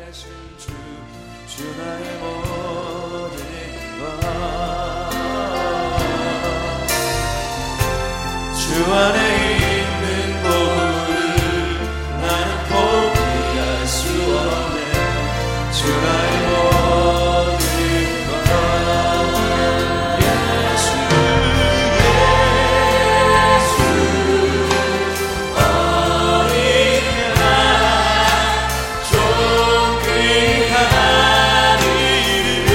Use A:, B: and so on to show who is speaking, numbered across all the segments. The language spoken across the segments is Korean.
A: 하신 주 나의 모든 것 주 안에 있는 보루를 나는 포기할 수 없네. 주 나의 모든 것 예수 어린 양 존귀한 이름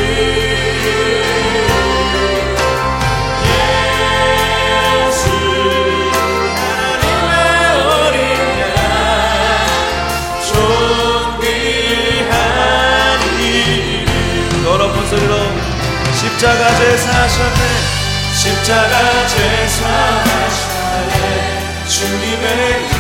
A: 십자가 제사하셨네. 십자가 제사하셨네. 주님의